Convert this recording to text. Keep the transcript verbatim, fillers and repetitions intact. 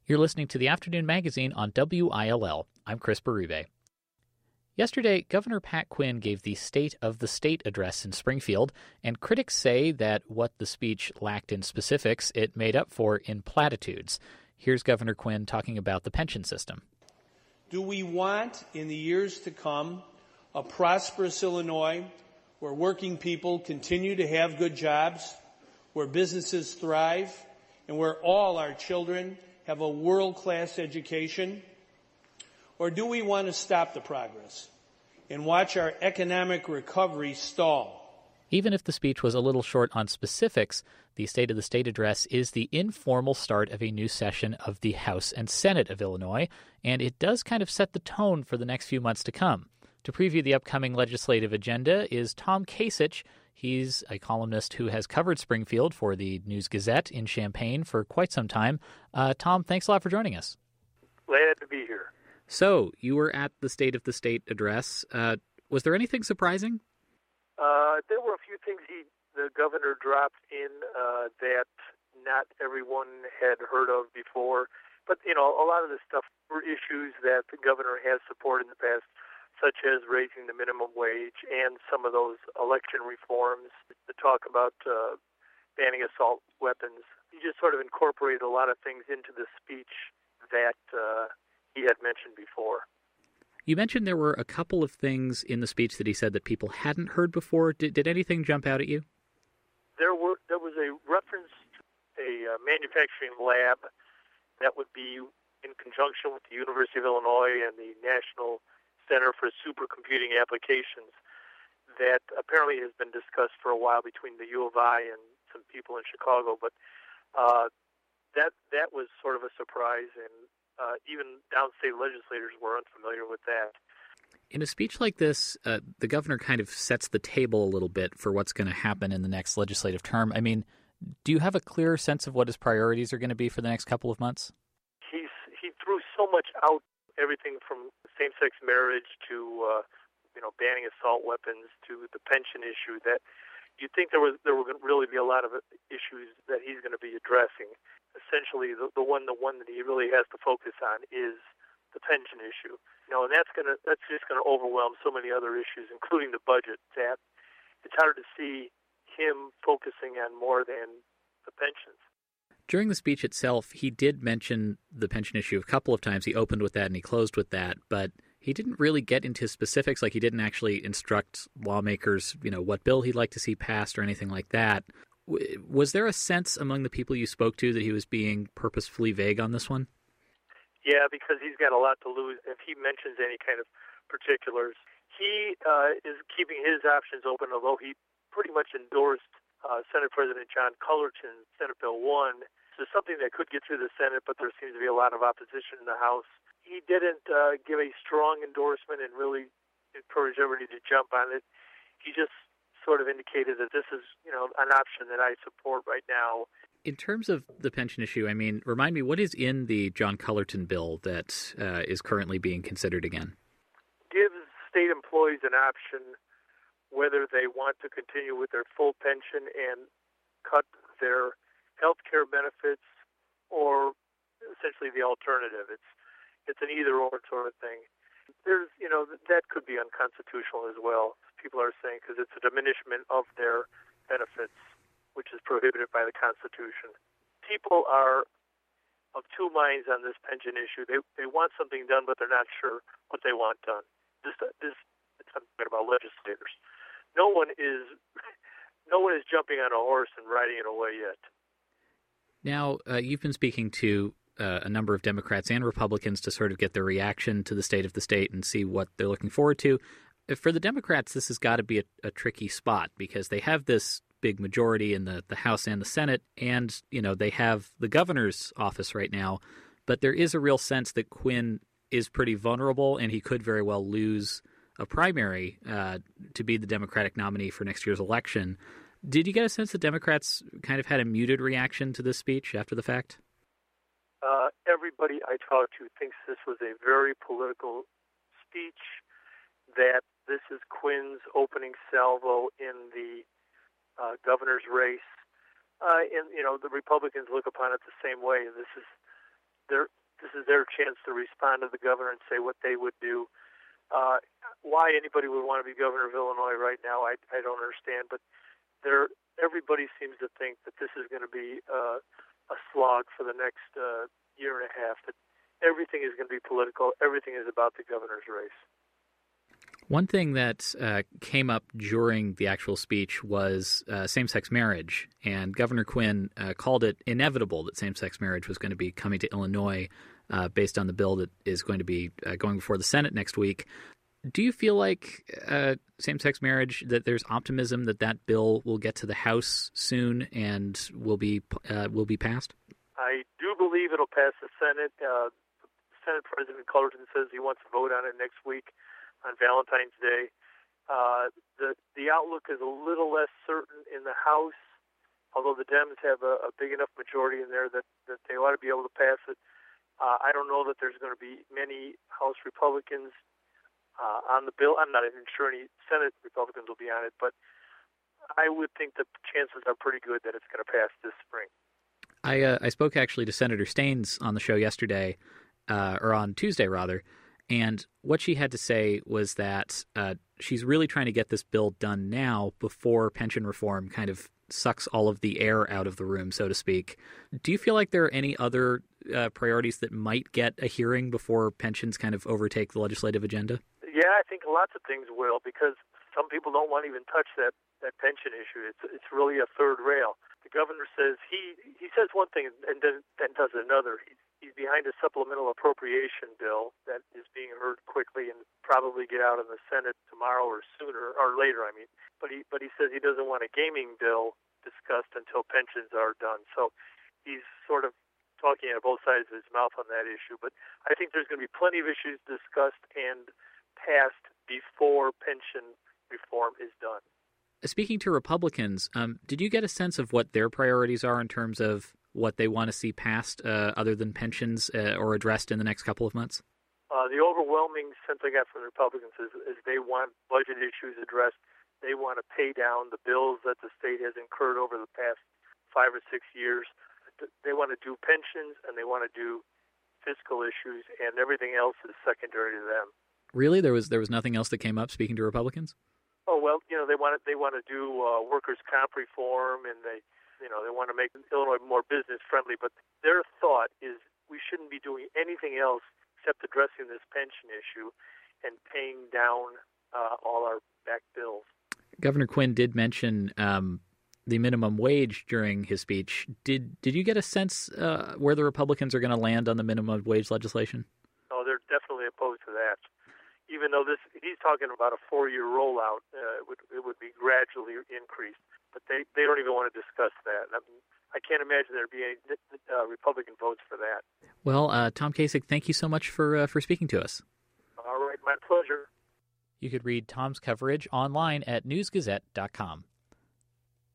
You're listening to the Afternoon Magazine on W I L L. I'm Chris Berube. Yesterday, Governor Pat Quinn gave the State of the State address in Springfield, and critics say that what the speech lacked in specifics, it made up for in platitudes. Here's Governor Quinn talking about the pension system. Do we want, in the years to come, a prosperous Illinois where working people continue to have good jobs, where businesses thrive, and where all our children have a world-class education? Or do we want to stop the progress and watch our economic recovery stall? Even if the speech was a little short on specifics, the State of the State address is the informal start of a new session of the House and Senate of Illinois, and it does kind of set the tone for the next few months to come. To preview the upcoming legislative agenda is Tom Kasich. He's a columnist who has covered Springfield for the News-Gazette in Champaign for quite some time. Uh, Tom, thanks a lot for joining us. Glad to be here. So, you were at the State of the State address. Uh, was there anything surprising? Uh, there were a few things he, the governor dropped in uh, that not everyone had heard of before. But, you know, a lot of the stuff were issues that the governor has supported in the past, such as raising the minimum wage and some of those election reforms, the talk about uh, banning assault weapons. He just sort of incorporated a lot of things into the speech that uh, he had mentioned before. You mentioned there were a couple of things in the speech that he said that people hadn't heard before. Did, did anything jump out at you? There were there was a reference to a uh, manufacturing lab that would be in conjunction with the University of Illinois and the National Center for Supercomputing Applications that apparently has been discussed for a while between the U of I and some people in Chicago. But uh, that that was sort of a surprise, and uh, even downstate legislators were unfamiliar with that. In a speech like this, uh, the governor kind of sets the table a little bit for what's going to happen in the next legislative term. I mean, do you have a clear sense of what his priorities are going to be for the next couple of months? He's he threw so much out, everything from same-sex marriage to uh, you know banning assault weapons to the pension issue, that you'd think there was there were going to really be a lot of issues that he's going to be addressing. Essentially, the, the one the one that he really has to focus on is the pension issue. You know, and that's gonna that's just going to overwhelm so many other issues, including the budget. That it's hard to see him focusing on more than the pensions. During the speech itself, he did mention the pension issue a couple of times. He opened with that and he closed with that, but he didn't really get into specifics. Like, he didn't actually instruct lawmakers, you know, what bill he'd like to see passed or anything like that. Was there a sense among the people you spoke to that he was being purposefully vague on this one? Yeah, because he's got a lot to lose if he mentions any kind of particulars. He uh, is keeping his options open, although he pretty much endorsed Uh, Senate President John Cullerton's Senate Bill one. So something that could get through the Senate, but there seems to be a lot of opposition in the House. He didn't uh, give a strong endorsement and really encourage everybody to jump on it. He just sort of indicated that this is, you know, an option that I support right now. In terms of the pension issue, I mean, remind me, what is in the John Cullerton bill that uh, is currently being considered again? Gives state employees an option whether they want to continue with their full pension and cut their health care benefits, or essentially the alternative. It's it's an either-or sort of thing. There's, you know, that could be unconstitutional as well, people are saying, because it's a diminishment of their benefits, which is prohibited by the Constitution. People are of two minds on this pension issue. They they want something done, but they're not sure what they want done. This this I'm talking about legislators. No one is no one is jumping on a horse and riding it away yet. Now, uh, you've been speaking to uh, a number of Democrats and Republicans to sort of get their reaction to the State of the State and see what they're looking forward to. For the Democrats, this has got to be a, a tricky spot because they have this big majority in the, the House and the Senate, and, you know, they have the governor's office right now, but there is a real sense that Quinn is pretty vulnerable and he could very well lose a primary uh, to be the Democratic nominee for next year's election. Did you get a sense that Democrats kind of had a muted reaction to this speech after the fact? Uh, everybody I talked to thinks this was a very political speech, that this is Quinn's opening salvo in the uh, governor's race. Uh, and, you know, the Republicans look upon it the same way. This is their this is their chance to respond to the governor and say what they would do. Uh, why anybody would want to be governor of Illinois right now, I, I don't understand. But there, everybody seems to think that this is going to be uh, a slog for the next uh, year and a half. That everything is going to be political. Everything is about the governor's race. One thing that uh, came up during the actual speech was uh, same-sex marriage, and Governor Quinn uh, called it inevitable that same-sex marriage was going to be coming to Illinois uh, based on the bill that is going to be uh, going before the Senate next week. Do you feel like uh, same-sex marriage, that there's optimism that that bill will get to the House soon and will be uh, will be passed? I do believe it'll pass the Senate. Uh, Senate President Cullerton says he wants to vote on it next week on Valentine's Day. Uh, the the outlook is a little less certain in the House, although the Dems have a, a big enough majority in there that, that they ought to be able to pass it. Uh, I don't know that there's going to be many House Republicans uh, on the bill. I'm not even sure any Senate Republicans will be on it, but I would think the chances are pretty good that it's going to pass this spring. I uh, I spoke actually to Senator Staines on the show yesterday, uh, or on Tuesday rather, and what she had to say was that uh, she's really trying to get this bill done now before pension reform kind of sucks all of the air out of the room, so to speak. Do you feel like there are any other uh, priorities that might get a hearing before pensions kind of overtake the legislative agenda? Yeah, I think lots of things will, because some people don't want to even touch that, that pension issue. It's it's really a third rail. The governor says he, he says one thing and then, then does another. He's, he's behind a supplemental appropriation bill that is being heard quickly and probably get out in the Senate tomorrow or sooner, or later, I mean. But he, but he says he doesn't want a gaming bill discussed until pensions are done. So he's sort of talking out of both sides of his mouth on that issue. But I think there's going to be plenty of issues discussed and passed before pension reform is done. Speaking to Republicans, um, did you get a sense of what their priorities are in terms of what they want to see passed uh, other than pensions uh, or addressed in the next couple of months? Uh, the overwhelming sense I got from the Republicans is, is they want budget issues addressed. They want to pay down the bills that the state has incurred over the past five or six years. They want to do pensions, and they want to do fiscal issues, and everything else is secondary to them. Really? There was there was nothing else that came up speaking to Republicans? Oh well, you know they want to, they want to do uh, workers' comp reform, and they, you know, they want to make Illinois more business friendly. But their thought is we shouldn't be doing anything else except addressing this pension issue and paying down uh, all our back bills. Governor Quinn did mention um, the minimum wage during his speech. Did did you get a sense uh, where the Republicans are going to land on the minimum wage legislation? Oh, they're definitely opposed to that. Even though this, he's talking about a four-year rollout, uh, it would it would be gradually increased. But they, they don't even want to discuss that. I mean, I can't imagine there'd be any uh, Republican votes for that. Well, uh, Tom Kasich, thank you so much for uh, for speaking to us. All right, my pleasure. You could read Tom's coverage online at news gazette dot com.